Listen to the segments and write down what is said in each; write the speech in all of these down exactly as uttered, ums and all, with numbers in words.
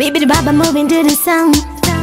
Baby the baba moving to the sound.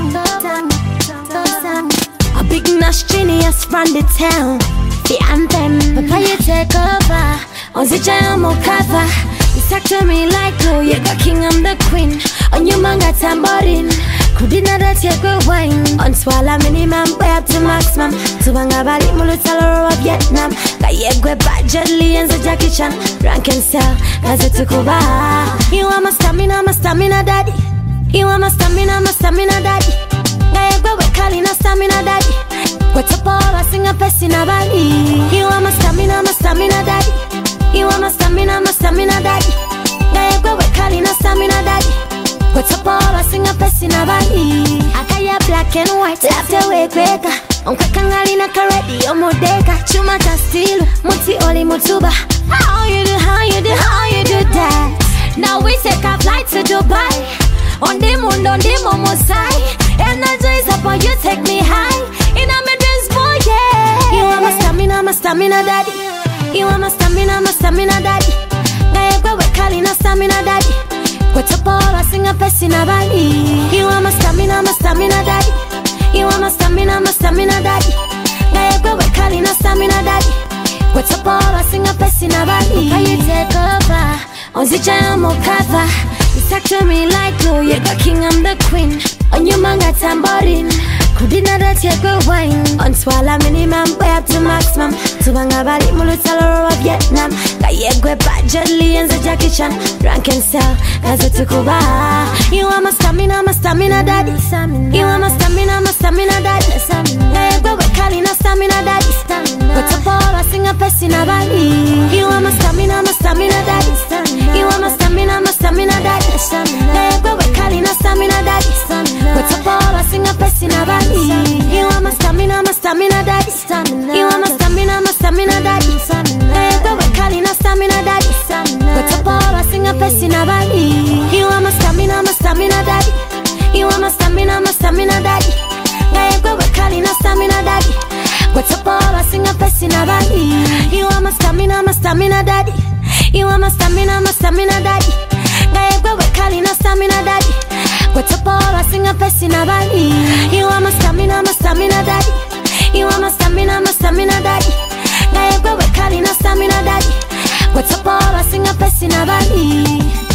A big Nash genius from the town. The anthem, Papa you take over. On the jam or cover. You talk to me like oh, you're the king, I'm the queen. On your manga tambourine. Kudina that you go wine. On swalla minimum, way up to maximum. To Bangabali, Mulutalo of Vietnam. Kayegwe Bajali and the Jackie Chan. Rank and sell, Kazutukuba. You are my stamina, my stamina daddy. You are my stamina, my stamina daddy. Kayegwe we Kalina stamina daddy. What's up all, I sing a pest in a valley. You are my stamina, my stamina daddy. You are my stamina, my stamina daddy. Kayegwe we Kalina stamina daddy. What's up all, I sing a pest in a valley. Akaya black and white, after we kweka. Onka kangali na karedi, omodeka. Chuma tastilu, muti oli mutuba. How you do, how you do, how you do that? Now we take a flight to Dubai. On the moon, on the momo side. Energy is up, you take me high. In a midrange boy, yeah. You are my stamina, my stamina daddy. You are my stamina, my stamina daddy. Gayegwe we Kalina stamina daddy. What's up all, I sing a pest in a valley. You are my stamina, my stamina daddy. You are my stamina, my stamina daddy. Gayegwe we Kalina stamina daddy. What's up all, I sing a pest in a valley. How you take over? On the jam or cover. You talk to me like oh, you're the king, I'm the queen. On your manga tambourine. Kudina that you go wine. On swalla minimum, way up to maximum. To Bangabali, Mulutalo of Vietnam. Kayegwe Bajali and the Jackie Chan. Rank and sell, Kazutukuba. You are my stamina, my stamina daddy. You are my stamina, my stamina daddy. Kayegwe we Kalina stamina daddy. What's up all, I sing a pest in a valley. You are my stamina, my stamina daddy. You are my stamina, my stamina daddy. Kayegwe we Kalina stamina daddy. What's up all, I sing a pest in a valley. You are my stamina, my stamina daddy. You are my stamina, my stamina daddy. Kayegwe we Kalina stamina daddy. What's up all, I sing a pest in a valley. You are my stamina, my stamina daddy. You are my stamina, my stamina daddy. Kayegwe we Kalina stamina daddy. What's up all, I sing a pest in a valley. You are my stamina, my stamina daddy. You are my stamina, my stamina daddy. Kayegwe we Kalina stamina daddy. What's up all, I sing a pest in a valley. You are my stamina, my stamina daddy. You are my stamina, my stamina daddy. Kayegwe we Kalina stamina daddy. What's up all, I sing a pest in a valley.